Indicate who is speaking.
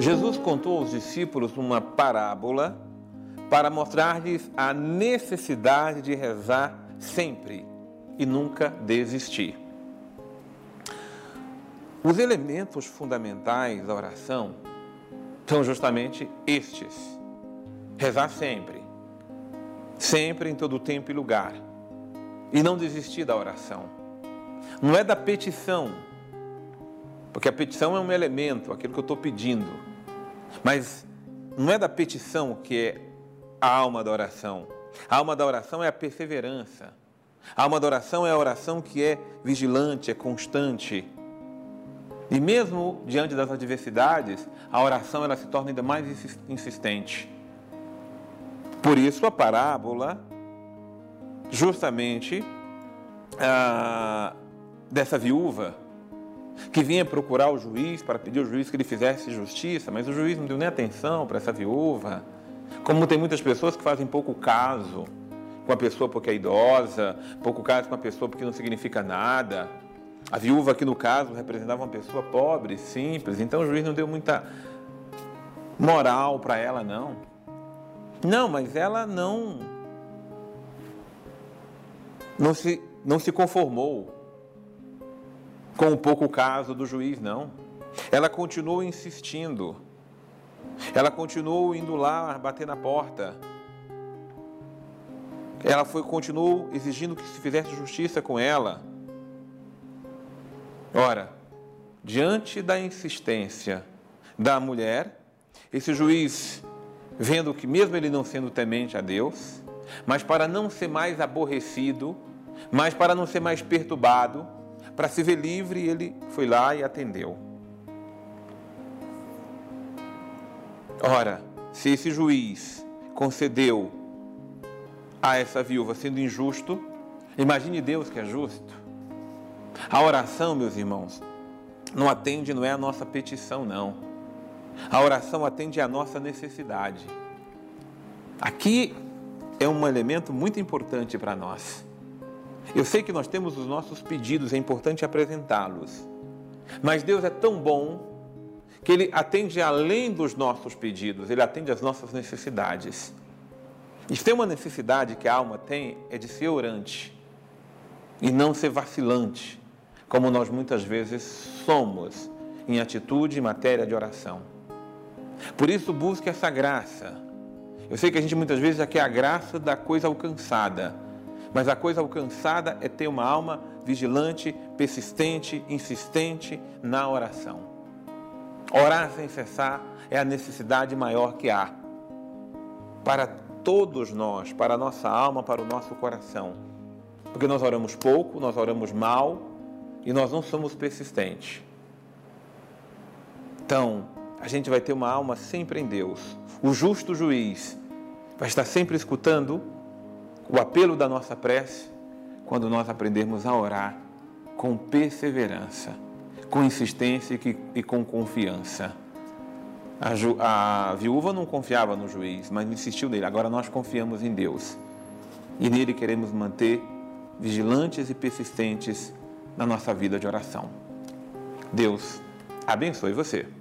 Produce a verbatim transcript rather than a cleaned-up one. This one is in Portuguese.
Speaker 1: Jesus contou aos discípulos uma parábola para mostrar-lhes a necessidade de rezar sempre e nunca desistir. Os elementos fundamentais da oração são justamente estes: rezar sempre, sempre em todo tempo e lugar, e não desistir da oração. Não é da petição, porque a petição é um elemento, aquilo que eu estou pedindo, mas não é da petição que é a alma da oração. A alma da oração é a perseverança. A alma da oração é a oração que é vigilante, é constante. E mesmo diante das adversidades, a oração ela se torna ainda mais insistente. Por isso a parábola, justamente, ah, dessa viúva, que vinha procurar o juiz para pedir ao juiz que ele fizesse justiça, mas o juiz não deu nem atenção para essa viúva. Como tem muitas pessoas que fazem pouco caso com a pessoa porque é idosa, pouco caso com a pessoa porque não significa nada. A viúva aqui no caso representava uma pessoa pobre, simples, então o juiz não deu muita moral para ela, não. Não, mas ela não, não se, não se conformou com o pouco caso do juiz, não. Ela continuou insistindo. Ela continuou indo lá bater na porta. Ela foi, continuou exigindo que se fizesse justiça com ela. Ora, diante da insistência da mulher, esse juiz, vendo que mesmo ele não sendo temente a Deus, mas para não ser mais aborrecido, mas para não ser mais perturbado, para se ver livre, ele foi lá e atendeu. Ora, se esse juiz concedeu a essa viúva sendo injusto, imagine Deus que é justo. A oração, meus irmãos, não atende, não é a nossa petição, não. A oração atende à nossa necessidade. Aqui é um elemento muito importante para nós. Eu sei que nós temos os nossos pedidos, é importante apresentá-los. Mas Deus é tão bom que Ele atende além dos nossos pedidos, Ele atende às nossas necessidades. E se tem uma necessidade que a alma tem, é de ser orante e não ser vacilante, como nós muitas vezes somos em atitude e matéria de oração. Por isso, busque essa graça. Eu sei que a gente muitas vezes já quer a graça da coisa alcançada, mas a coisa alcançada é ter uma alma vigilante, persistente, insistente na oração. Orar sem cessar é a necessidade maior que há para todos nós, para a nossa alma, para o nosso coração. Porque nós oramos pouco, nós oramos mal e nós não somos persistentes. Então, a gente vai ter uma alma sempre em Deus. O justo juiz vai estar sempre escutando o apelo da nossa prece quando nós aprendermos a orar com perseverança, com insistência e com confiança. A, ju, a viúva não confiava no juiz, mas insistiu nele. Agora nós confiamos em Deus. E nele queremos manter vigilantes e persistentes na nossa vida de oração. Deus abençoe você.